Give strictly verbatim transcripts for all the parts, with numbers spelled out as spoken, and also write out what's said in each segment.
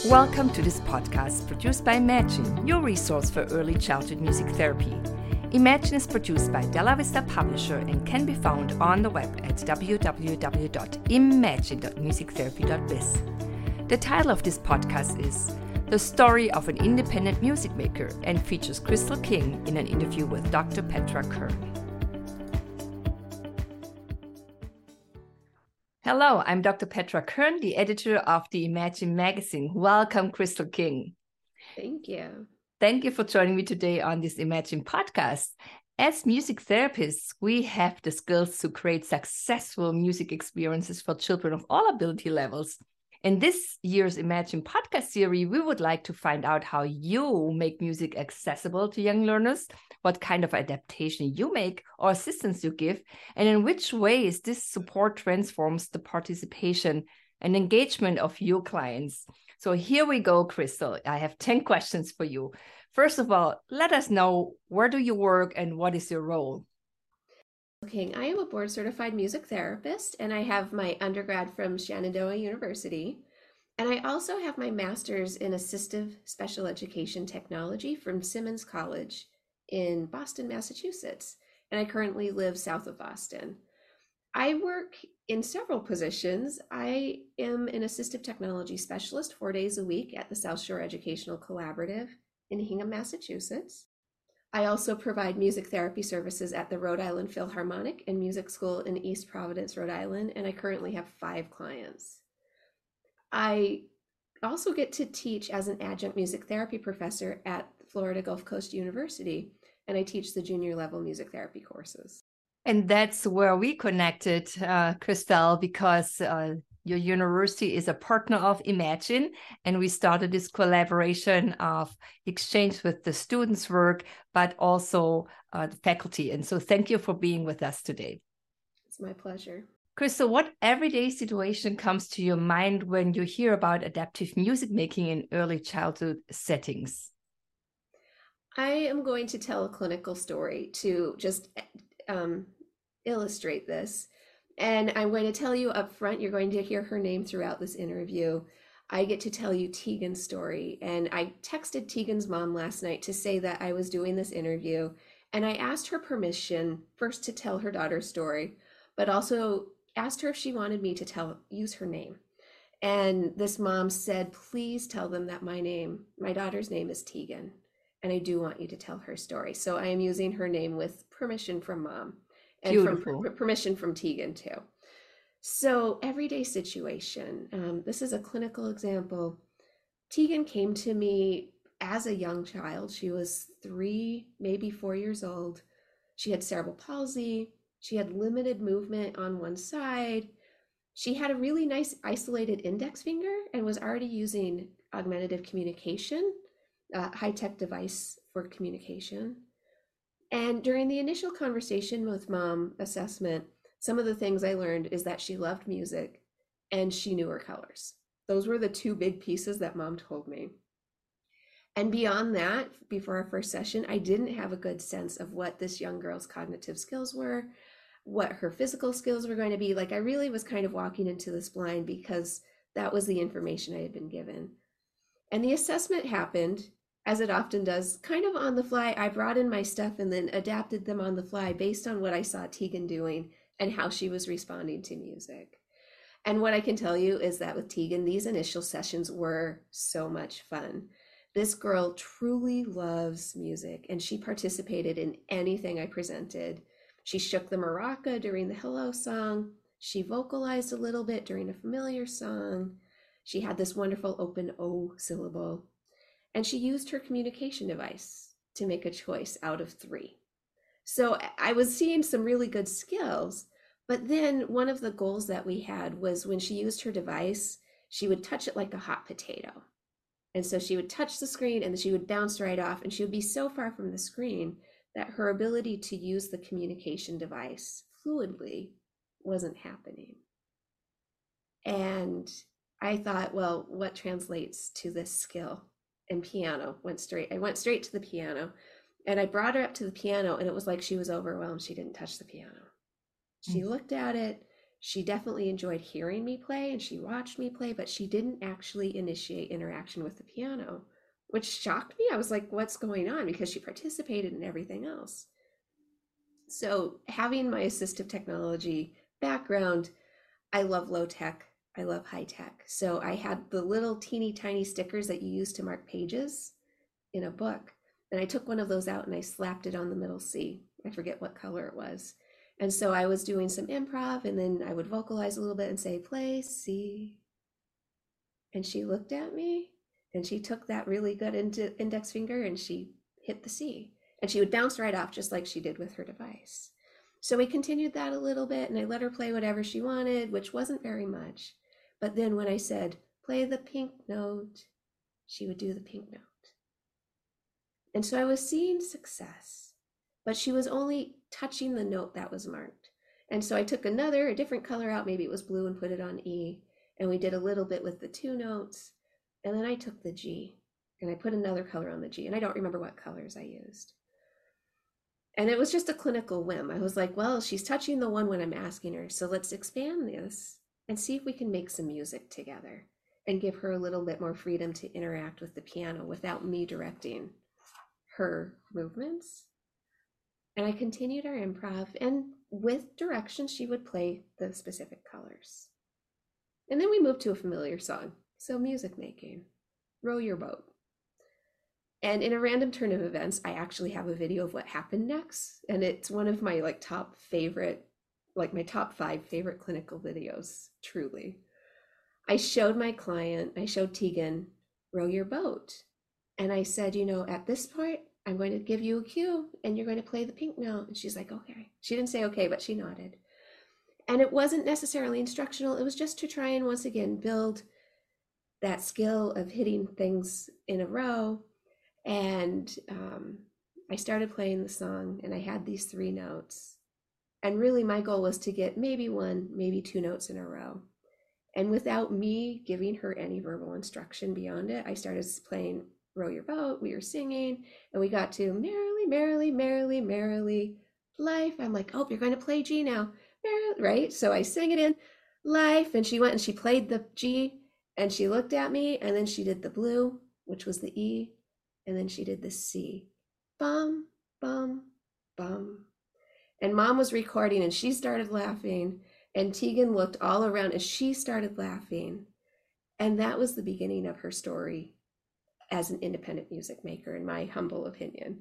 Welcome to this podcast produced by Imagine, your resource for early childhood music therapy. Imagine is produced by Della Vista Publisher and can be found on the web at w w w dot imagine dot music therapy dot biz. The title of this podcast is The Story of an Independent Music Maker and features Crystal King in an interview with Doctor Petra Kern. Hello, I'm Doctor Petra Kern, the editor of the Imagine magazine. Welcome, Crystal King. Thank you. Thank you for joining me today on this Imagine podcast. As music therapists, we have the skills to create successful music experiences for children of all ability levels. In this year's Imagine podcast series, we would like to find out how you make music accessible to young learners, what kind of adaptation you make or assistance you give, and in which ways this support transforms the participation and engagement of your clients. So here we go, Crystal. I have ten questions for you. First of all, let us know, where do you work and what is your role? Okay, I am a board certified music therapist, and I have my undergrad from Shenandoah University. And I also have my master's in assistive special education technology from Simmons College in Boston, Massachusetts. And I currently live south of Boston. I work in several positions. I am an assistive technology specialist four days a week at the South Shore Educational Collaborative in Hingham, Massachusetts. I also provide music therapy services at the Rhode Island Philharmonic and Music School in East Providence, Rhode Island, and I currently have five clients. I also get to teach as an adjunct music therapy professor at Florida Gulf Coast University, and I teach the junior level music therapy courses. And that's where we connected, uh, Crystal, because uh, your university is a partner of Imagine, and we started this collaboration of exchange with the students' work, but also uh, the faculty. And so thank you for being with us today. It's my pleasure. Crystal, what everyday situation comes to your mind when you hear about adaptive music making in early childhood settings? I am going to tell a clinical story to just um, illustrate this. And I'm going to tell you up front, you're going to hear her name throughout this interview. I get to tell you Tegan's story. And I texted Tegan's mom last night to say that I was doing this interview. And I asked her permission first to tell her daughter's story, but also asked her if she wanted me to tell use her name. And this mom said, please tell them that my name, my daughter's name is Tegan. And I do want you to tell her story. So I am using her name with permission from mom. And Beautiful. from permission from Tegan too. So everyday situation. Um, this is a clinical example. Tegan came to me as a young child. She was three, maybe four years old. She had cerebral palsy. She had limited movement on one side. She had a really nice isolated index finger and was already using augmentative communication, a high-tech device for communication. And during the initial conversation with mom assessment, some of the things I learned is that she loved music and she knew her colors. Those were the two big pieces that mom told me. And beyond that, before our first session, I didn't have a good sense of what this young girl's cognitive skills were, what her physical skills were going to be. Like, I really was kind of walking into this blind because that was the information I had been given. And the assessment happened, as it often does, kind of on the fly. I brought in my stuff and then adapted them on the fly based on what I saw Tegan doing and how she was responding to music. And what I can tell you is that with Tegan, these initial sessions were so much fun. This girl truly loves music, and she participated in anything I presented. She shook the maraca during the Hello song. She vocalized a little bit during a familiar song. She had this wonderful open O syllable. And she used her communication device to make a choice out of three. So I was seeing some really good skills, but then one of the goals that we had was when she used her device, she would touch it like a hot potato. And so she would touch the screen and she would bounce right off, and she would be so far from the screen that her ability to use the communication device fluidly wasn't happening. And I thought, well, what translates to this skill? And piano went straight. I went straight to the piano, and I brought her up to the piano, and it was like she was overwhelmed. She didn't touch the piano. She mm. looked at it. She definitely enjoyed hearing me play and she watched me play, but she didn't actually initiate interaction with the piano, which shocked me. I was like, what's going on? Because she participated in everything else. So having my assistive technology background, I love low tech. I love high tech. So I had the little teeny tiny stickers that you use to mark pages in a book. And I took one of those out and I slapped it on the middle C. I forget what color it was. And so I was doing some improv and then I would vocalize a little bit and say, play C. And she looked at me and she took that really good index finger and she hit the C. And she would bounce right off just like she did with her device. So we continued that a little bit and I let her play whatever she wanted, which wasn't very much. But then when I said, play the pink note, she would do the pink note. And so I was seeing success, but she was only touching the note that was marked. And so I took another, a different color out, maybe it was blue, and put it on E. And we did a little bit with the two notes. And then I took the G and I put another color on the G. And I don't remember what colors I used. And it was just a clinical whim. I was like, well, she's touching the one when I'm asking her. So let's expand this and see if we can make some music together and give her a little bit more freedom to interact with the piano without me directing her movements. And I continued our improv, and with direction, she would play the specific colors. And then we moved to a familiar song. So music making, Row Your Boat. And in a random turn of events, I actually have a video of what happened next. And it's one of my like top favorite, like my top five favorite clinical videos, truly. I showed my client, I showed Tegan, Row Your Boat. And I said, you know, at this point, I'm going to give you a cue and you're going to play the pink note. And she's like, okay. She didn't say okay, but she nodded. And it wasn't necessarily instructional. It was just to try and once again build that skill of hitting things in a row. And um, I started playing the song and I had these three notes. And really my goal was to get maybe one, maybe two notes in a row. And without me giving her any verbal instruction beyond it, I started playing Row Your Boat. We were singing and we got to merrily, merrily, merrily, merrily, life. I'm like, oh, you're going to play G now, merrily, right? So I sang it in, life, and she went and she played the G and she looked at me and then she did the blue, which was the E, and then she did the C. Bum, bum, bum. And mom was recording and she started laughing and Tegan looked all around and she started laughing. And that was the beginning of her story as an independent music maker, in my humble opinion.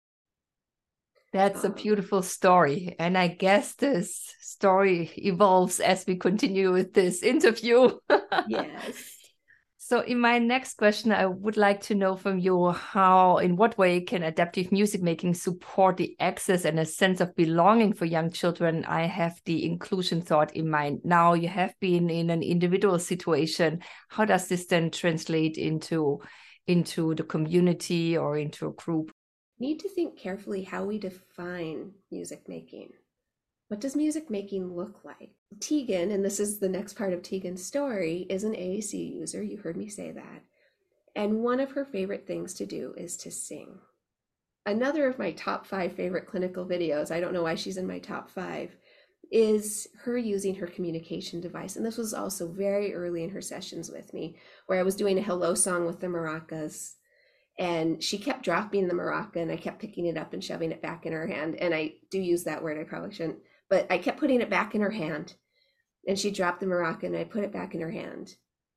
That's a beautiful story. And I guess this story evolves as we continue with this interview. Yes. So in my next question, I would like to know from you how, in what way can adaptive music making support the access and a sense of belonging for young children? I have the inclusion thought in mind. Now you have been in an individual situation. How does this then translate into, into the community or into a group? Need to think carefully how we define music making. What does music making look like? Tegan, and this is the next part of Tegan's story, is an A A C user. You heard me say that. And one of her favorite things to do is to sing. Another of my top five favorite clinical videos, I don't know why she's in my top five, is her using her communication device. And this was also very early in her sessions with me, where I was doing a hello song with the maracas. And she kept dropping the maraca and I kept picking it up and shoving it back in her hand. And I do use that word, I probably shouldn't, but I kept putting it back in her hand. And she dropped the maraca and I put it back in her hand.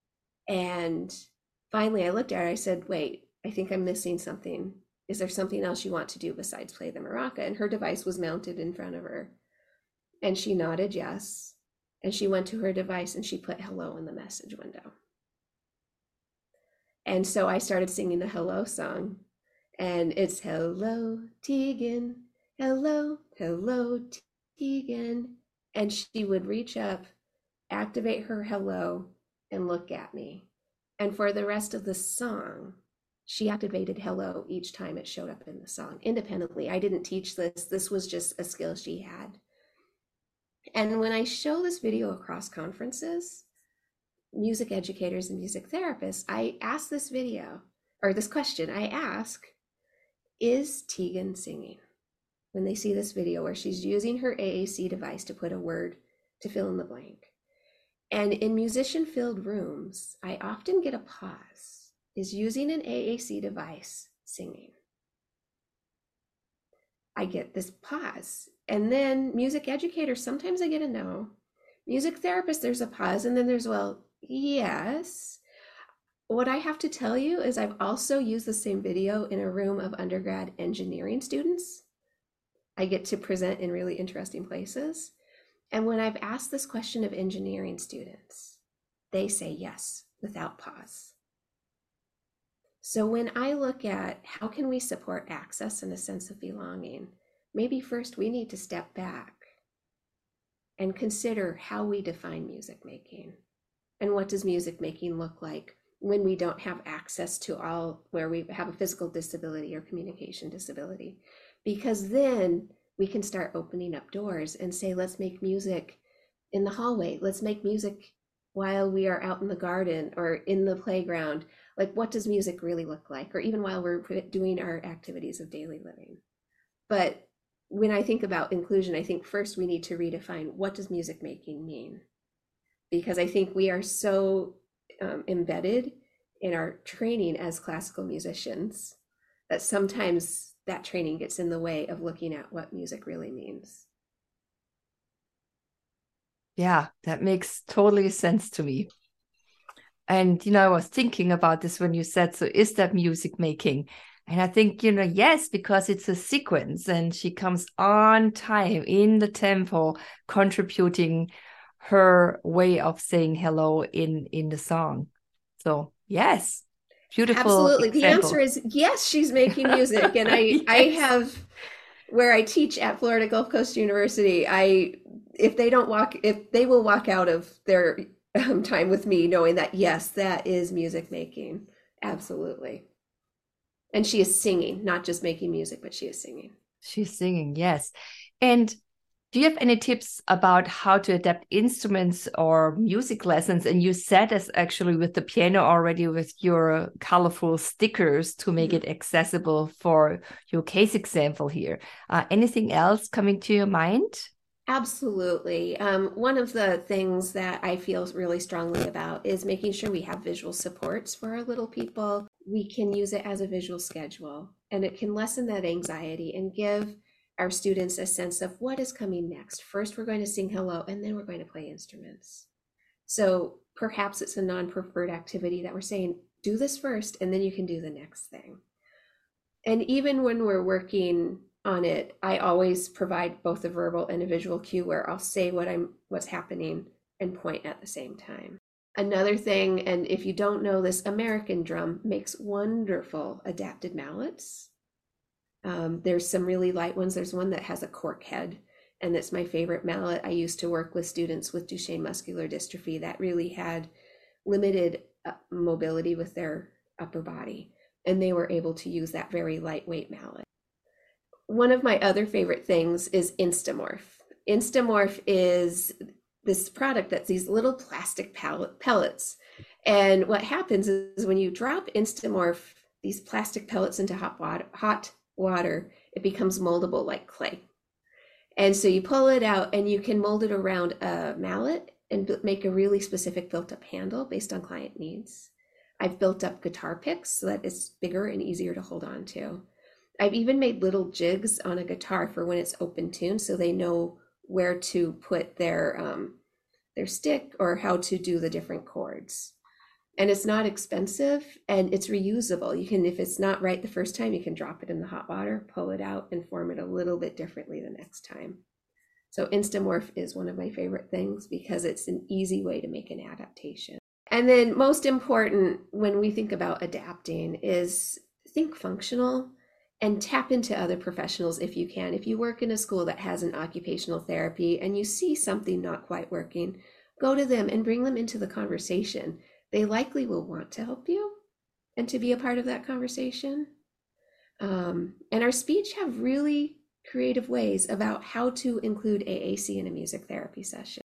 And finally I looked at her, I said, wait, I think I'm missing something. Is there something else you want to do besides play the maraca? And her device was mounted in front of her. And she nodded yes. And she went to her device and she put hello in the message window. And so I started singing the hello song, and it's hello, Tegan, hello, hello, Tegan. And she would reach up, activate her hello, and look at me. And for the rest of the song, she activated hello each time it showed up in the song independently. I didn't teach this. This was just a skill she had. And when I show this video across conferences, music educators and music therapists, I ask this video, or this question, I ask, is Tegan singing? When they see this video where she's using her A A C device to put a word to fill in the blank. And in musician-filled rooms, I often get a pause. Is using an A A C device singing? I get this pause. And then music educators, sometimes I get a no. Music therapists, there's a pause. And then there's, well, yes. What I have to tell you is I've also used the same video in a room of undergrad engineering students. I get to present in really interesting places. And when I've asked this question of engineering students, they say yes, without pause. So when I look at how can we support access and a sense of belonging, maybe first we need to step back and consider how we define music making. And what does music making look like when we don't have access to all, where we have a physical disability or communication disability? Because then we can start opening up doors and say, let's make music in the hallway. Let's make music while we are out in the garden or in the playground. Like, what does music really look like? Or even while we're doing our activities of daily living. But when I think about inclusion, I think first we need to redefine, what does music making mean? Because I think we are so um, embedded in our training as classical musicians that sometimes that training gets in the way of looking at what music really means. Yeah, that makes totally sense to me. And, you know, I was thinking about this when you said, so is that music making? And I think, you know, yes, because it's a sequence and she comes on time in the tempo, contributing her way of saying hello in, in the song. So, yes, beautiful. Absolutely. Example. The answer is yes, she's making music. And I, yes. I have, where I teach at Florida Gulf Coast University, I, if they don't walk, if they will walk out of their um, time with me knowing that, yes, that is music making. Absolutely. And she is singing, not just making music, but she is singing. She's singing, yes. And do you have any tips about how to adapt instruments or music lessons? And you said this actually with the piano already, with your colorful stickers to make mm-hmm. it accessible for your case example here. Uh, anything else coming to your mind? Absolutely. Um, one of the things that I feel really strongly about is making sure we have visual supports for our little people. We can use it as a visual schedule, and it can lessen that anxiety and give our students a sense of what is coming next. First, we're going to sing hello, and then we're going to play instruments. So perhaps it's a non-preferred activity that we're saying, do this first, and then you can do the next thing. And even when we're working on it, I always provide both a verbal and a visual cue where I'll say what I'm, what's happening and point at the same time. Another thing, and if you don't know this, American Drum makes wonderful adapted mallets. Um, there's some really light ones. There's one that has a cork head, and that's my favorite mallet. I used to work with students with Duchenne muscular dystrophy that really had limited uh, mobility with their upper body, and they were able to use that very lightweight mallet. One of my other favorite things is Instamorph. Instamorph is this product that's these little plastic pellet, pellets. And what happens is when you drop Instamorph, these plastic pellets into hot water, hot water, it becomes moldable like clay. And so you pull it out and you can mold it around a mallet and make a really specific built-up handle based on client needs. I've built up guitar picks so that it's bigger and easier to hold on to. I've even made little jigs on a guitar for when it's open tuned, so they know where to put their um, their stick or how to do the different chords. And it's not expensive and it's reusable. You can, if it's not right the first time, you can drop it in the hot water, pull it out, and form it a little bit differently the next time. So Instamorph is one of my favorite things because it's an easy way to make an adaptation. And then most important when we think about adapting is think functional. And tap into other professionals if you can. If you work in a school that has an occupational therapy and you see something not quite working, go to them and bring them into the conversation. They likely will want to help you and to be a part of that conversation. Um, and our speech have really creative ways about how to include A A C in a music therapy session.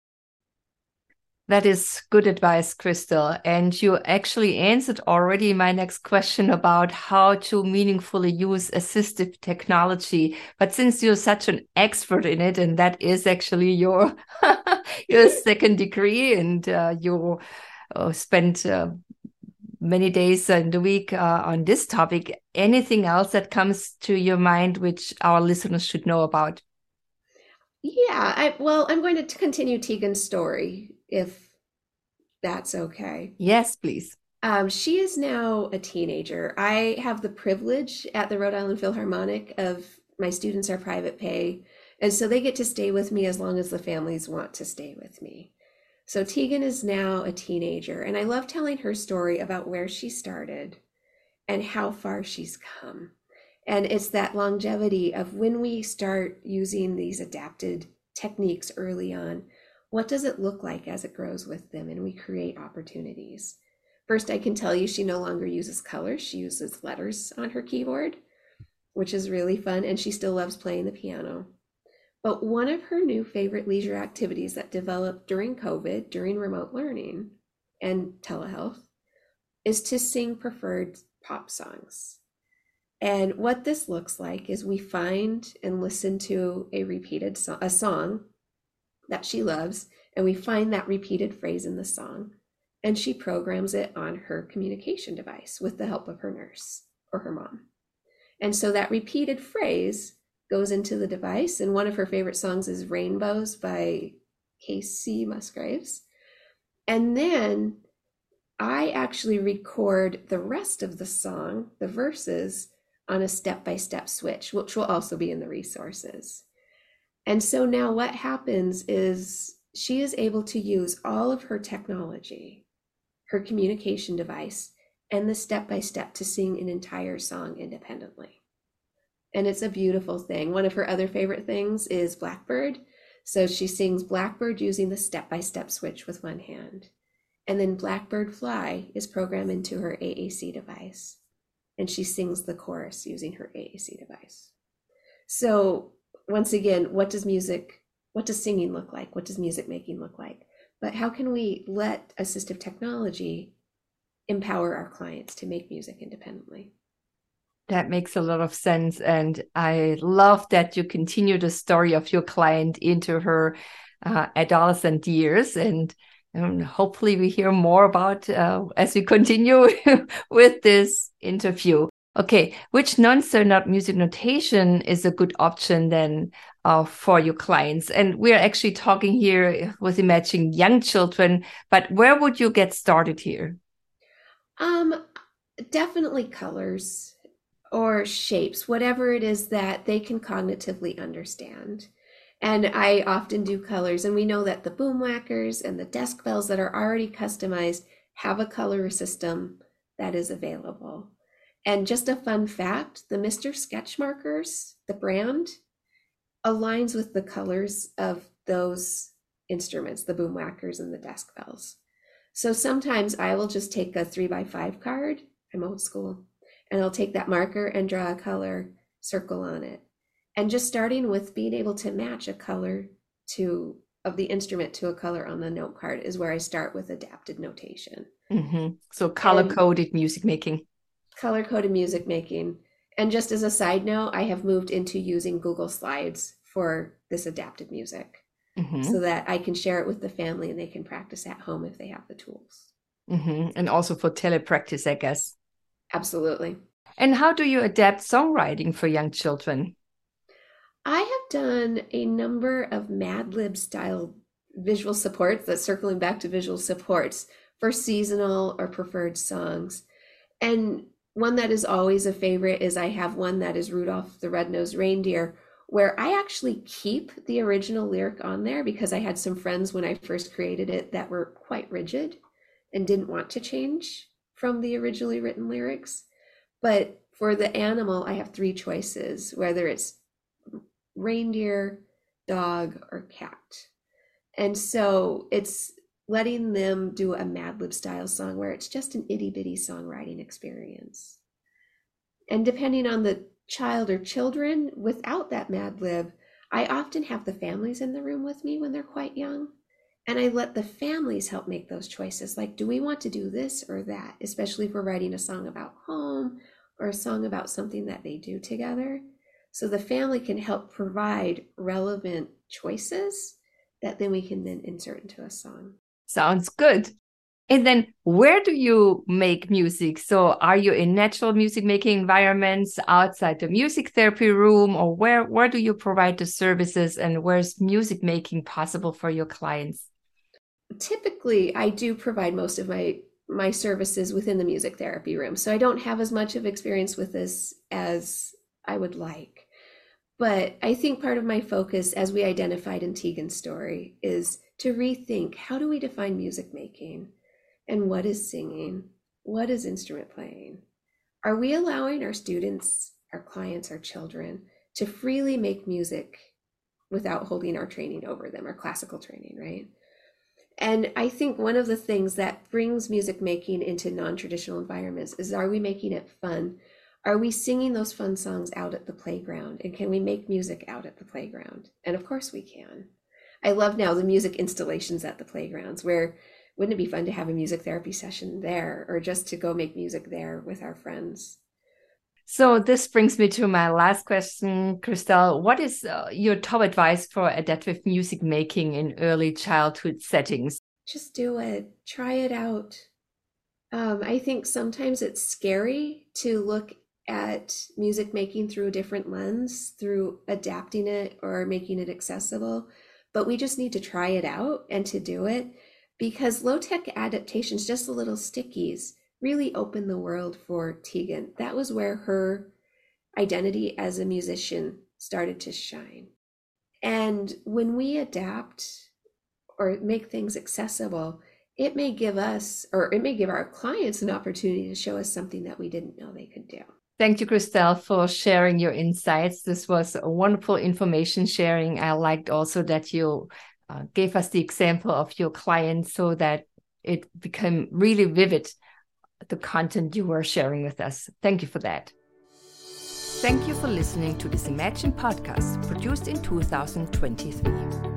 That is good advice, Crystal. And you actually answered already my next question about how to meaningfully use assistive technology. But since you're such an expert in it, and that is actually your your second degree, and uh, you uh, spent uh, many days in the week uh, on this topic. Anything else that comes to your mind which our listeners should know about? Yeah, I, well, I'm going to continue Tegan's story if that's okay. Yes, please. Um, she is now a teenager. I have the privilege at the Rhode Island Philharmonic of my students are private pay, and so they get to stay with me as long as the families want to stay with me. So Tegan is now a teenager, and I love telling her story about where she started and how far she's come. And it's that longevity of when we start using these adapted techniques early on, what does it look like as it grows with them and we create opportunities? First, I can tell you she no longer uses colors. She uses letters on her keyboard, which is really fun, and she still loves playing the piano. But one of her new favorite leisure activities that developed during COVID, during remote learning and telehealth, is to sing preferred pop songs. And what this looks like is we find and listen to a repeated so- a song that she loves, and we find that repeated phrase in the song, and she programs it on her communication device with the help of her nurse or her mom. And so that repeated phrase goes into the device, and one of her favorite songs is Rainbows by Casey Musgraves. And then I actually record the rest of the song, the verses, on a step-by-step switch, which will also be in the resources. And so now what happens is she is able to use all of her technology, her communication device, and the step-by-step to sing an entire song independently. And it's a beautiful thing. One of her other favorite things is Blackbird. So she sings Blackbird using the step-by-step switch with one hand. And then Blackbird Fly is programmed into her A A C device. And she sings the chorus using her A A C device. So once again, what does music, what does singing look like? What does music making look like? But how can we let assistive technology empower our clients to make music independently? That makes a lot of sense. And I love that you continue the story of your client into her uh, adolescent years. And um, hopefully we hear more about uh, as we continue with this interview. Okay, which non-standard music notation is a good option then uh, for your clients? And we're actually talking here with imagining young children, but where would you get started here? Um, definitely colors or shapes, whatever it is that they can cognitively understand. And I often do colors, and we know that the boom whackers and the desk bells that are already customized have a color system that is available. And just a fun fact, the Mister Sketch markers, the brand, aligns with the colors of those instruments, the boom whackers and the desk bells. So sometimes I will just take a three by five card, I'm old school, and I'll take that marker and draw a color circle on it. And just starting with being able to match a color to of the instrument to a color on the note card is where I start with adapted notation. Mm-hmm. So color-coded music making. Color-coded music making. And just as a side note, I have moved into using Google Slides for this adapted music, mm-hmm. so that I can share it with the family and they can practice at home if they have the tools. Mm-hmm. And also for telepractice, I guess. Absolutely. And how do you adapt songwriting for young children? I have done a number of Mad Lib style visual supports, that's circling back to visual supports for seasonal or preferred songs. And one that is always a favorite is I have one that is Rudolph the Red-Nosed Reindeer, where I actually keep the original lyric on there because I had some friends when I first created it that were quite rigid and didn't want to change from the originally written lyrics. But for the animal, I have three choices, whether it's reindeer, dog, or cat. And so it's letting them do a Mad Lib style song where it's just an itty bitty songwriting experience. And depending on the child or children, without that Mad Lib, I often have the families in the room with me when they're quite young. And I let the families help make those choices. Like, do we want to do this or that? Especially if we're writing a song about home or a song about something that they do together. So the family can help provide relevant choices that then we can then insert into a song. Sounds good. And then where do you make music? So are you in natural music making environments outside the music therapy room, or where, where do you provide the services, and where's music making possible for your clients? Typically, I do provide most of my, my services within the music therapy room. So I don't have as much of experience with this as I would like. But I think part of my focus, as we identified in Tegan's story, is to rethink, how do we define music making? And what is singing? What is instrument playing? Are we allowing our students, our clients, our children to freely make music without holding our training over them, our classical training, right? And I think one of the things that brings music making into non-traditional environments is, are we making it fun? Are we singing those fun songs out at the playground? And can we make music out at the playground? And of course we can. I love now the music installations at the playgrounds, where wouldn't it be fun to have a music therapy session there, or just to go make music there with our friends? So this brings me to my last question, Christelle. What is uh, your top advice for adaptive music making in early childhood settings? Just do it. Try it out. Um, I think sometimes it's scary to look at music making through a different lens, through adapting it or making it accessible. But we just need to try it out and to do it, because low-tech adaptations, just the little stickies, really opened the world for Tegan. That was where her identity as a musician started to shine. And when we adapt or make things accessible, it may give us, or it may give our clients, an opportunity to show us something that we didn't know they could do. Thank you, Christelle, for sharing your insights. This was a wonderful information sharing. I liked also that you uh, gave us the example of your client so that it became really vivid, the content you were sharing with us. Thank you for that. Thank you for listening to this Imagine podcast, produced in two thousand twenty-three.